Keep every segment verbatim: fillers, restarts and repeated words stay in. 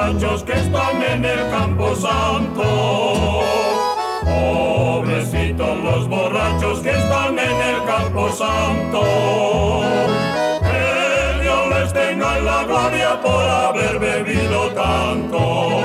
borrachos que están en el camposanto. Pobrecitos los borrachos que están en el camposanto. Que Dios les tenga en la gloria por haber bebido tanto.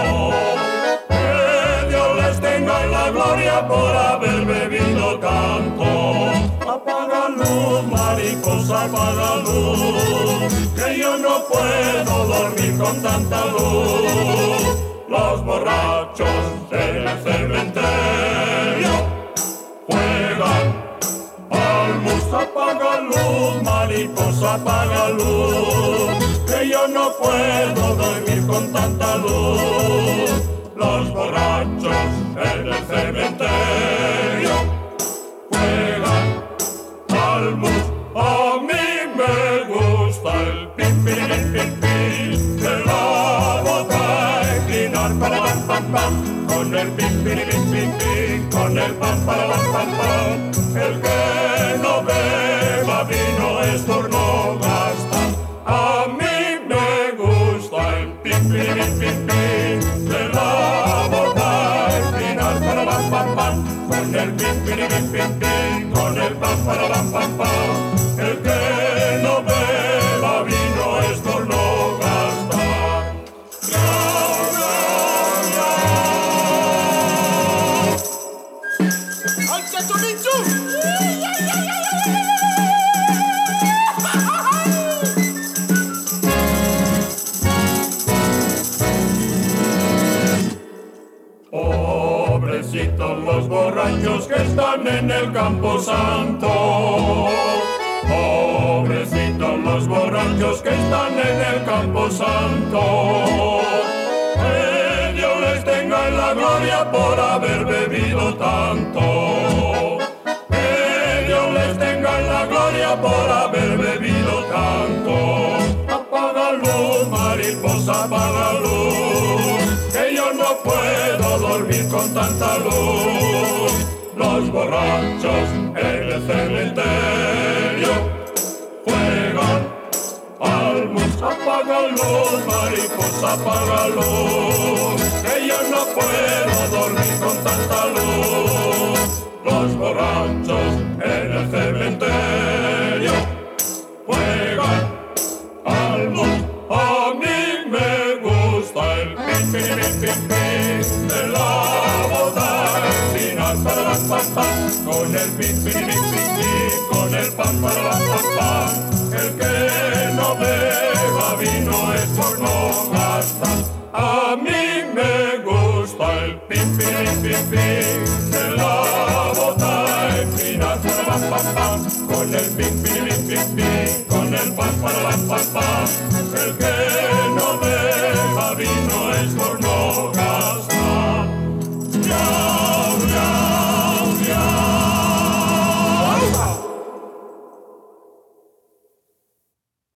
Que Dios les tenga en la gloria por haber bebido tanto. Apaga luz, mariposa, apaga luz, que yo no puedo dormir con tanta luz. Los borrachos en el cementerio juegan al mus. Apaga luz, mariposa, apaga luz, que yo no puedo dormir con tanta luz. Los borrachos en el cementerio juegan al mus. A mí me gusta el pim, pim, pim, pim, pim de la bota inclinar para pam, pam, pam, con el pim, pim, pim, pim, pim, con el pam, para pam, pam, pam. El que no beba vino es por no gastar. A mí me gusta el pim, pim, pim, pim, pim de la bota inclinar para pam, pam, pam, con el pim, pim, pim, pim, pim, con el pam, para pam, pam, pam. El que no beba vino es por no gastar. ¡Al chachoninchu! Pobrecitos los borrachos que están en el camposanto. Pobrecitos los borrachos que están en el camposanto. Que Dios les tenga en la gloria por haber bebido tanto. Que Dios les tenga en la gloria por haber bebido tanto. Apaga luz, mariposa, apaga luz, que yo no puedo dormir con tanta luz. Los borrachos en el cementerio juegan al mus. Apaga luz, mariposa, apaga luz, que yo no puedo dormir con tanta luz. Los borrachos en el cementerio juegan al mus. A mí me gusta el pim, pim, pim, pim, pim de la bota final para la pam, pam, con el pim, pim, pim, pim, pim, con el pam, para la pam, pam. El que no beba vino es por no gastar. A mí me gusta el pim, pim, pim, pim de la bota final para la pam, pam, con el pim, pim, pim, pim, pim, con el pam, para la pam, pam. El que no beba vino es por no gastar.